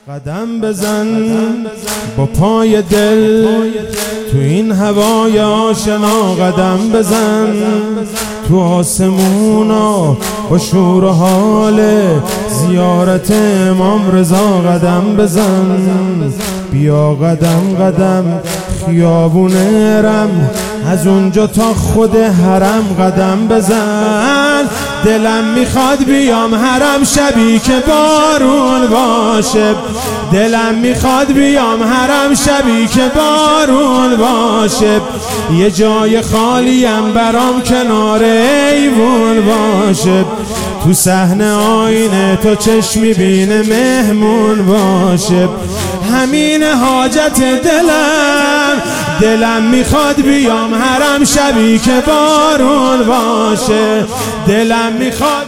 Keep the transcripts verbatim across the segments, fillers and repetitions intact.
قدم بزن با پای دل تو این هوای آشنا، قدم بزن تو آسمونا با شور و حال زیارت امام رضا، قدم بزن بیا قدم قدم خیابون ارم، از اونجا تا خود حرم قدم بزن. دلم میخواد بیام حرم شبی که بارون باشه، دلم میخواد بیام حرم شبی که بارون باشه، یه جای خالیم برام کنار ایوون باشه، تو صحنه آینه تو چشمی بینه مهمون باشه، همین حاجت دلم. دلم میخواد بیام حرم شبی که بارون باشه، دلم میخواد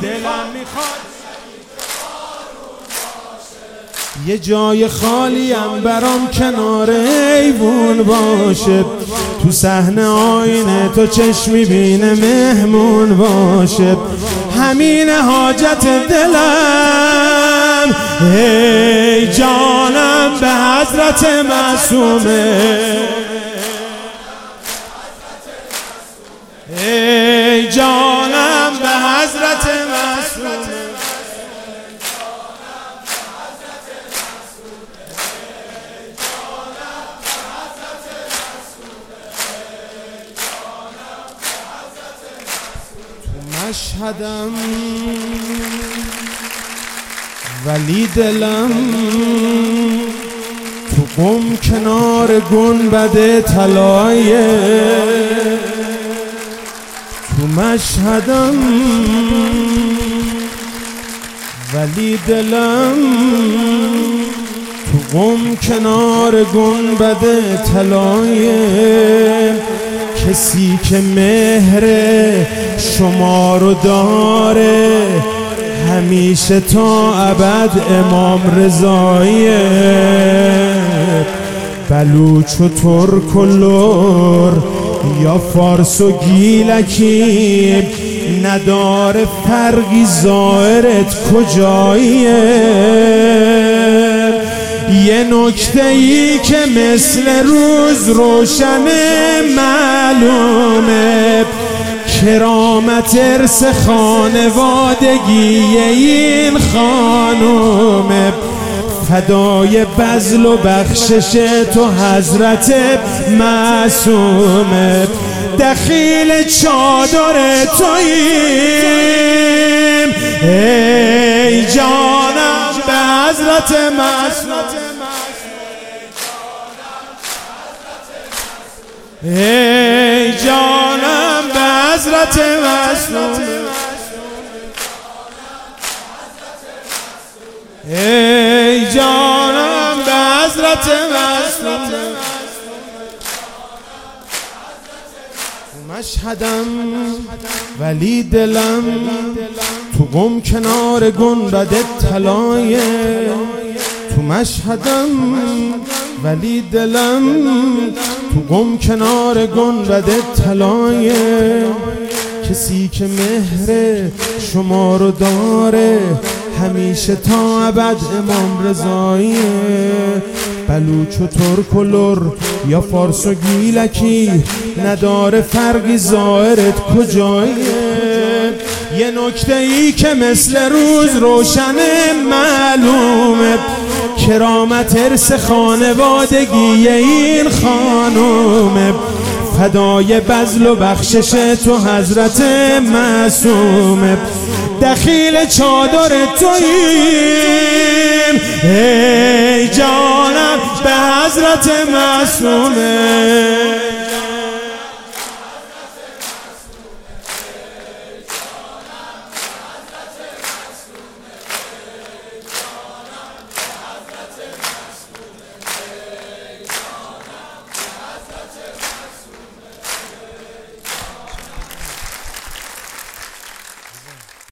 یه جای خالیم برام کنار ایوون باشه، تو صحنه آینه تو چشمی بینه مهمون باشه، همین حاجت دلم. ای جانم به حضرت معصومه، ای جانم به حضرت معصومه، تو مشهدم ولی دلم تو قم کنار گنبد طلایه، تو مشهدم ولی دلم تو قم کنار گنبد طلایه، کسی که مهر شما رو داره همیشه تا ابد امام رضاییه، بلوچ و ترک و لر یا فارس و گیلکی، نداره فرقی ظاهرت کجاییه، یه نکته ای که مثل روز روشنه معلومه، کرامت ارث خانوادگی این خانومه، فدای بذل و بخشش تو حضرت معصومه، دخیل چادر توییم ای جانم به حضرت معصومه، ای جانم به حضرت معصومه، ای جانم به حضرت معصومه. تو مشهدم ولی دلم تو قم کنار گنبد طلایه، تو مشهدم ولی دلم تو قم کنار گنبد طلایه، کسی که مهر شما رو داره همیشه تا ابد امام رضاییه، بلوچ و ترک و لر یا فارس و گیلکی، نداره فرقی ظاهرت کجاییه، یه نکته ای که مثل روز روشنه معلومه، کرامت ارث خانوادگی این خانومه، فدای بذل و بخشش تو حضرت معصومه، دخیل چادر توییم ای جانم به حضرت معصومه.